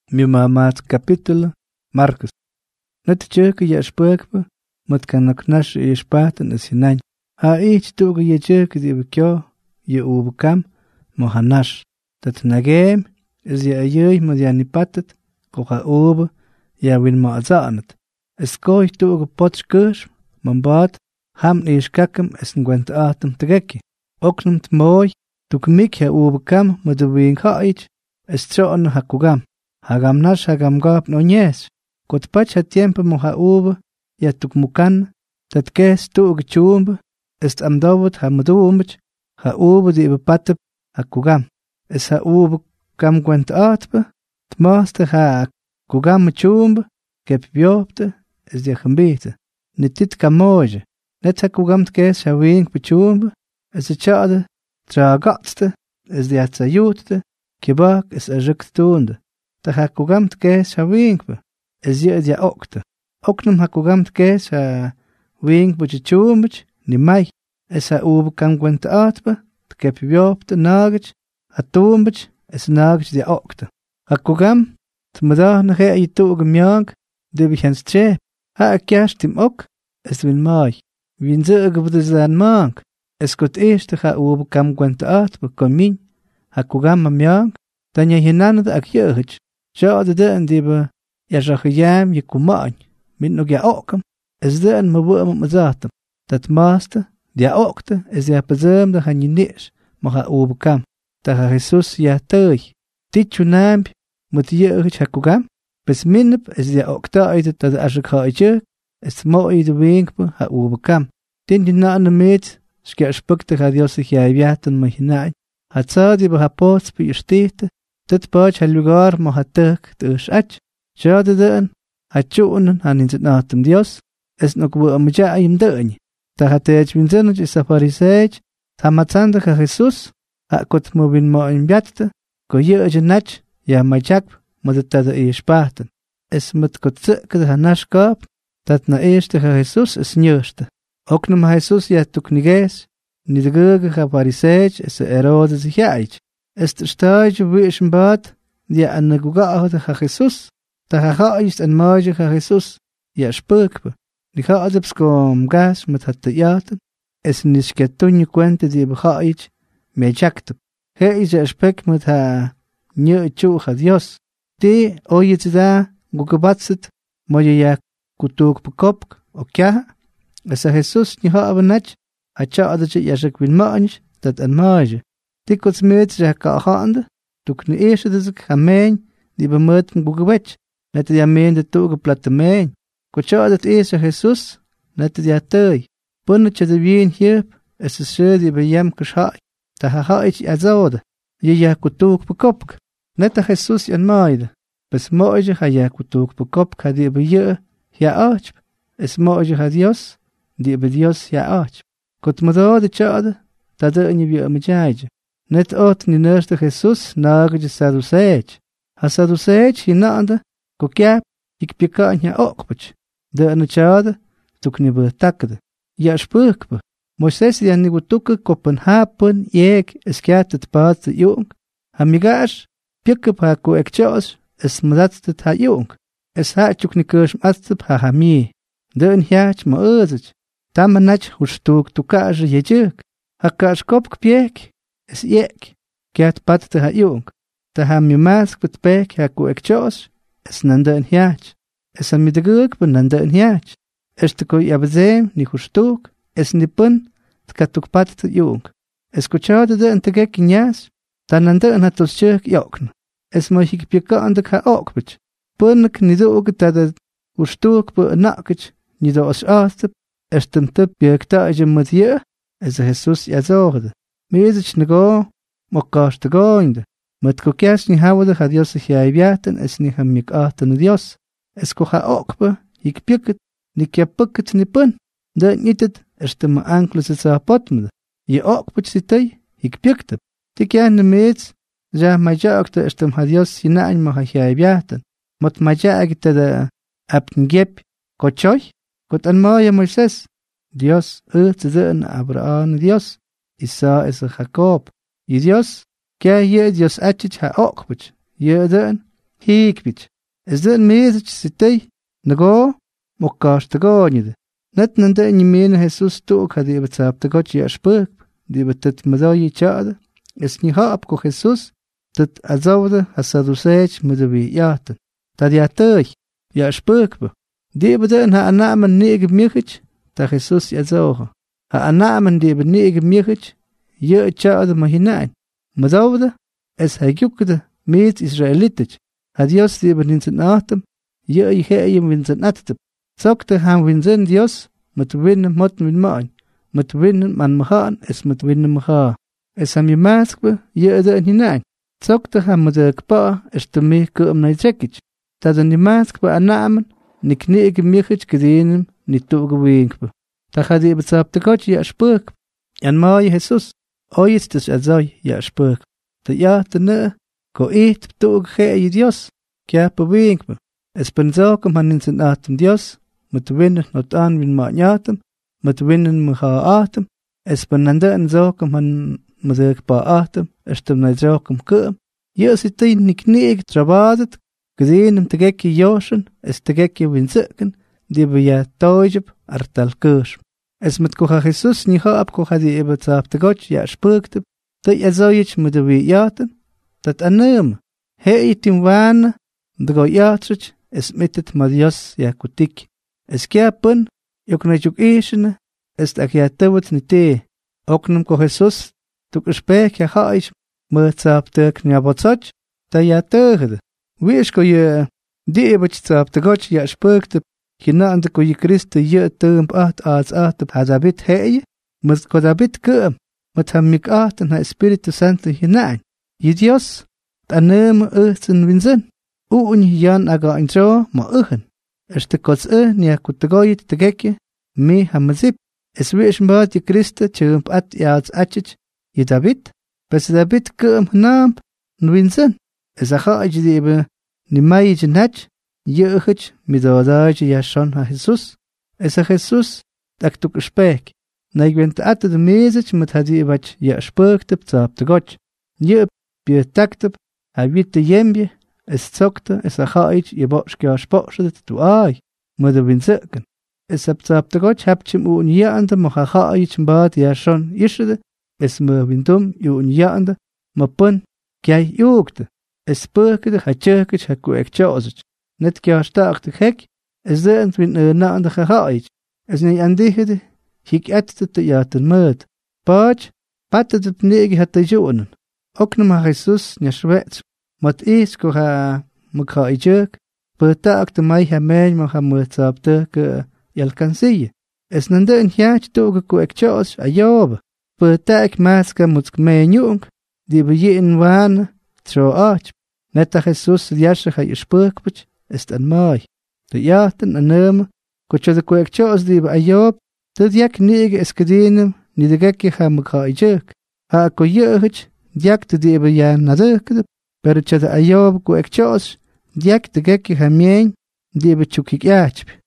mi mamat capítulo Marcos. Natchuk ya spukba, mut kanak nash ishpatan asinan. Ha ich tuga ya chuk di bkyo, ya ubukam, mohanash. Tat nagem, is ya ayoy modiani patat, koha uba, ya win maazanat. Eskoy tuga potschkush, mambat, ham ishkakam es ngwent atem tegeki. Oknum tmoy, tukmik ya ubukam, modawing haich, es tron hakugam. Hagam nash hagam gab no nyes. Kot pach ha tiempo moha uba, ya tukmukan, tat kes tuga chumba, est am dawut ha mudumbach, ha uba di bepatep hakugam. Es ha uba kam gwent atba, tmaste ha kugam chumba, kep biopte, es di gambete. Netit kamoje, net ha kugam tkes ha wink bechumba, es a chade, tragatste, es di atzayutte, kibak es a ruktunde. Ta ha kugam tkes ha winkba, es je dia okte. Oknum ha kugam tkes ha winkba chumbach, ni mai. Es ha uba kam gwent atba, tkep biopte nagach, ha tumbach, es nagach dia okte. Ha kugam, tmada na ge ayituga myang, debich hans tre. Ha a kjash tim ok, es win mai. Win zeuge budezan mang. Es kot eerste ha uba kam gwent atba, komin. Ha kugam ma myang, dan je hinanad ak jeugd. Sjade de en diebe, ja zagayam je kumañ. Min nog ja okam, es de en me woem me zatem. Dat maaste, dia okte, es ja pezem de han je nish, ma ha uba kam. Ta ha Jesus ja teug. Tichu naamp, moet jeugd ha kugam. Bes minop, es ja okta uit dat as ik ha je, es mooi de winkpe ha uba kam. Tin je na de meet, sker spukte ha diosig ja viaten me hinañ. Ha tzadi ha pots bi stete. Dit paach ha lugar mo ha tuk dus ach. Sjade deun, ha tjoenen han in zet natem Dios, es nog wo am jaim deun. Ta ha teach win zinnach is a fariseich, ta matzandig ha Jesus, ha kot mo win mo in biatte, ko jeuje nach, ja ma jak, mo de tada spaten. Es met kot zikke ha nash kap, dat na eerste ha Jesus es njuste. Oknum ha Jesus ja tuk nigees, ni de geuge ha fariseich es erode zich jaich. Es de stage wischen bad, die an de gugaahde ha Jesus, da ha is en maage ha Jesus, ja spukbe. Die ha adepskom gas met hat te jaten, es nis ketunje kwente die begaich, me jakte. He is a spek met ha nye chu ha Dios. Die oje te da gugabatset, moje ja kutuk bekopk, okja. Es a Jesus ni ha abenach, ha cha adetje jasek win maanj, dat en maage. Dikwijls meet ze ka gaande, tuk ne eerste dus ik gemeen, die bemoeit van boegewetch, net die ameen de toge platte meen. Kocha dat eerste Jesus, net die atei. Punnetje de wien hierp, es is ze die bij hem geschai. Ta ha ich azode, je ja kutuk bekopk. Net de Jesus en maide. Bes mooije ha ja kutuk bekopk ha die bij je, ja ach. Es mooije ha Dios, die bij Dios ja ach. Kot modode chade, dat de in je weer mejaje. Net ot ni nörste Jesus nage de Sadduceich. Ha Sadduceich hinande, kokjap, ik pika anja okpach. De ane chade, tuk ni betakde. Ja spurkbe. Moises ja ni gutuke kopen hapen, jeek, eskiat het paad de jong. Ha migash, pikep ha ko ekchos, es madatstet ha jong. Es ha chuk ni kush matstep ha hamie. De een jaach ma uzich. Tamanach hustuk tukaje jejuk. Ha kash kopk piek. Es jek, kiat pat te ha jong. Te ha mi mask bet pek ha ku ekchos, es nande en hiach. Es ha mi de guk ben nande en hiach. Es te ko yabzem ni hustuk, es ni pun, te katuk pat te jong. Es kuchade de en te gek injas, ta nande en hatos chuk jokn. Es mo hik pika ande ha okbich. Punnik ni de uge ta de hustuk bu nakich, ni de os aastep, es tem te pik ta je met je, es Jesus jazorde. Meezich nego, mokkaas te goinde. Met kokias ni hawde ha Dios sich jaiviaten, es ni ham mik aten Dios. Es ko ha okbe, ik piket, ni kia piket ni pun. De nitet, es te ma ankles het sa potmede. Je okbet sitei, ik pikte. Tik ja ne meets, ja ma jaakte es tem ha Dios hinain ma ha jaiviaten. Mot ma jaakte de apten gep, kochoy, kot an maia Moises. Dios, te de en Abraham Dios. Isa is a Jacob. Y Dios, que ye Dios achich ha okbich. Ye den, hikbich. Es de mesach sitay, nago, mokashtagonide. Net nande nimene Jesus tuk ha die betzaptagot ya spuk, die betet madoyi chade. Es ni haap ko Jesus, tet azawde hasadusech mudawi yaten. Tad ya tøy, ya spukbe. Die beden ha anamen nege mirich, ta Jesus ya zoge. Ha anamen die nege mirich, je chade ma hinein. Mazawde, es ha yukde, meet Israelitich. Ha Dios die beninzen atem, je heim winzen atem. Zogte ham winzen Dios, met winnen motten win main. Met winnen man mahaan, es met winnen maha. Es ham je maaskbe, je de hinein. Zogte ham met de kpa, es te me kum na zekich. Dat een die maaskbe anamen, ni knege mirich gedienem, ni toge winkbe. Ta ga die betzapte God ja spuk. En maai Jesus, ooit dus azoi ja spuk. Dat ja te ne, ko eet toge ge Dios. Kja bewinkbe. Es ben zaken man in zijn atem Dios. Met winnen not aan win ma nyatem, met winnen me ga atem, es benande en zaken man met pa atem, es tem na zaken kum. Je zit in ni kneeg trabadet, gezien hem te gekke joschen, es te gekke winzeken, die be ja toijep artal kurs. Es met koha Jesus ni ha ab koha die ebe zaap te God ja spukte, dat je zoiets met de wie jaten, dat anem, he itim wane, de go jatrich, es mitet ma Dios ja kutik. Es kiapen, yok na juk ishene, es tak ja tewet ni te. Oknum ko Jesus, tuk spek ja haish, murtzap tuk ni abotsoch, ta ja tegde. Wies ko je, die ebach tzap te goch ja spukte, hinaande ko je Christe je temp aats hadabit heye, mus ko dabit kum, met ham mik en ha Espiritu Santo hinein. Je Dios, ta neem urtsen winzen, uun jan aga intro ma ugen. Este kots ni akutegoyit tegeke, me hamazip, es wish mbaat je Christe, chump at yaats achich, je David, bes David kum naamp, nwinzen, es acha ajdebe, ni maij nach, je uchich, midodaj yashon ha Jesus, es a Jesus, tak tuk spek, na ik went at de mezich met hadi bach, je spurktep zap te goch, je bi taktep, ha witte jembje, es zogte, es achaich, je boschke spochtet, du ai, mudde winzeken. Es abzapte Gott, habtschim un jaande, mach achaich mbad, ja schon ischede, es me windum, un jaande, ma pun, kjai jugte. Es spurkede, ha tjökich, ha kuek tjozich. Net kja starkte hek, es zeent win naande achaich. Es ne andihede, hik ettete jaten mud. Baj, patet het nege hat de jonen. Oknum ha Jesus, nja schwetz. Mat is ko ha mukha ijek, betak de mai ha men ma ha mutzap de ke yalkansiye. Es nande en hiach toge ko ekchos a job. Betak maska mutsk menyung, die bejen wan tro ach. Net a Jesus yashe ha yspukpach, est an mai. De yaten anem, ko chode ko ekchos die a job, de yak nege es gedinem, ni de gekke ha mukha ijek. Ha ko yehich, yak de die be yan nadekde. Pero chada ayob ko ekchos, diak de gekke hamien, die be chukik yachp.